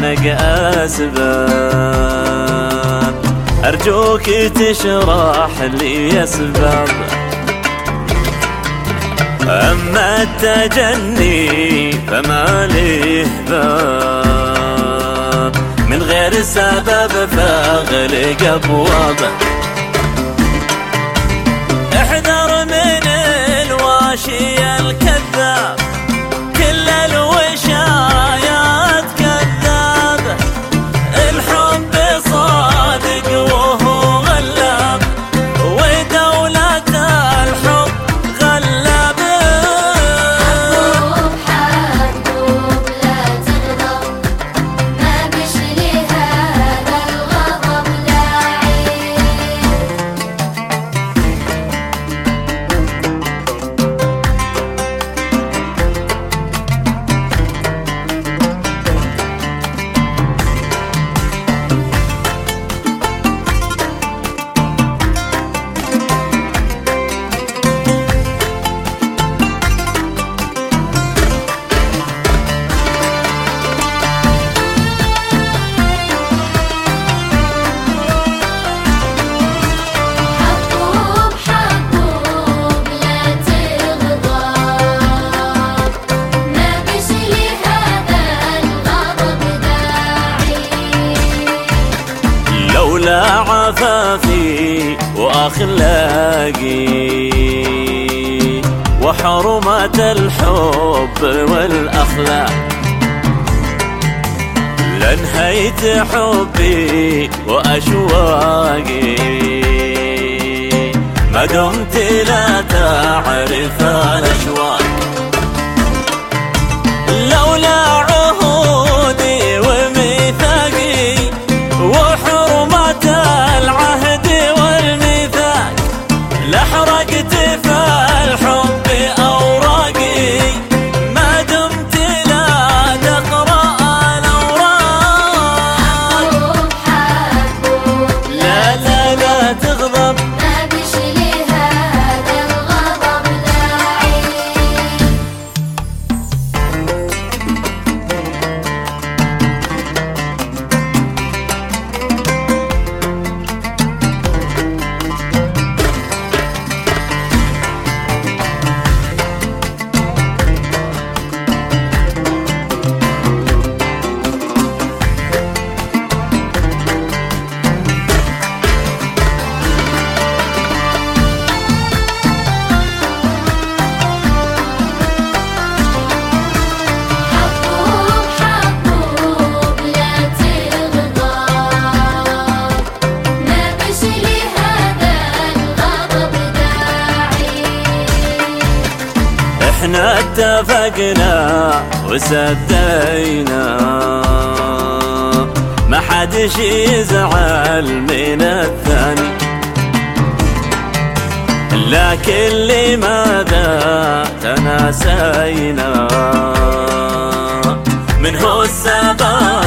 خانق أسباب، أرجوك تشرح لي أسباب. أما التجني فما له باب، من غير سبب فاغلق أبوابه. احذر من الواشي الكذاب، كل الوشايات كذابة. الحب صادق وهو غلاب، ودولة الحب غلابة. حبوب لا تغضب، ما بش لهذا الغضب داعي. لولا عفافي وأخلاقي وحرمة الحب والأخلاق، لانهيت حبي وأشواقي ما دمت لا تعرف الأشواق. لولا عهودي وميثاقي وحرمة العهد والميثاق، لحرقت في الحب أوراقي ما دمت لا تقرأ الأوراق. حبوب لا لا لا تغضب، ما بش لهذا الغضب داعي. حبوب لا تغضب، ما بش لهذا الغضب داعي. احنا اتفقنا وسدينا، ما حدش يزعل من الثاني، لكن لماذا تناسينا؟ من هو السبب